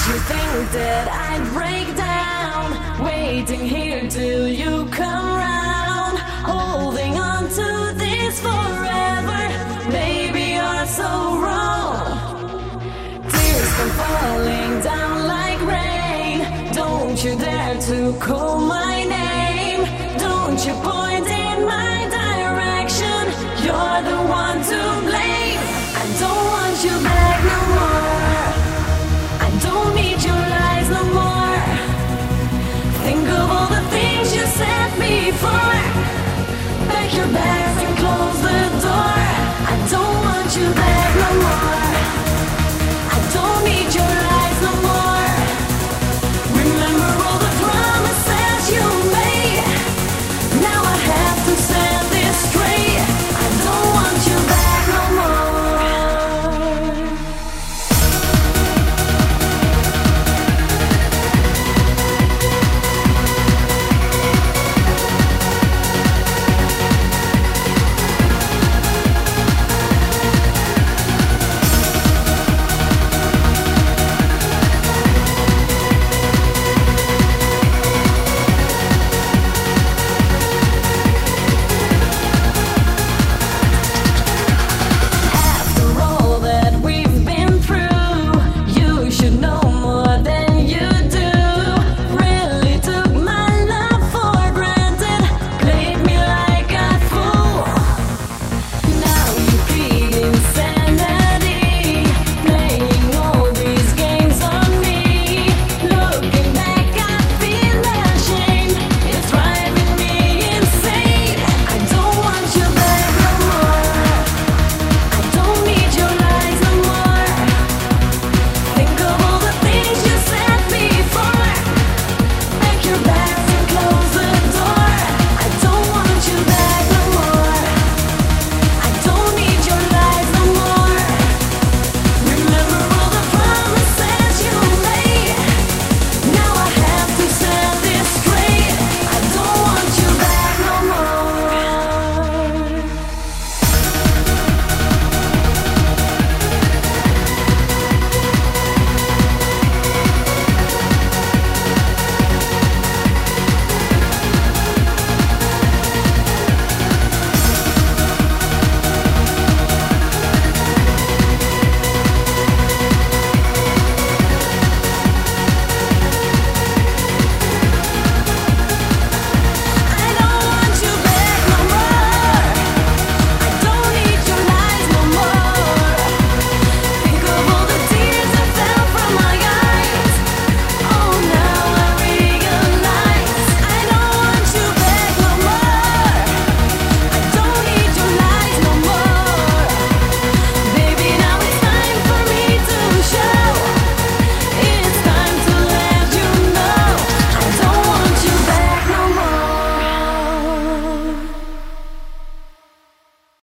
You think that I'd break down, waiting here till you come round, holding on to this forever. Baby, you're so wrong. Tears come falling down like rain. Don't you dare to call my name. Don't you point in my direction. You're the one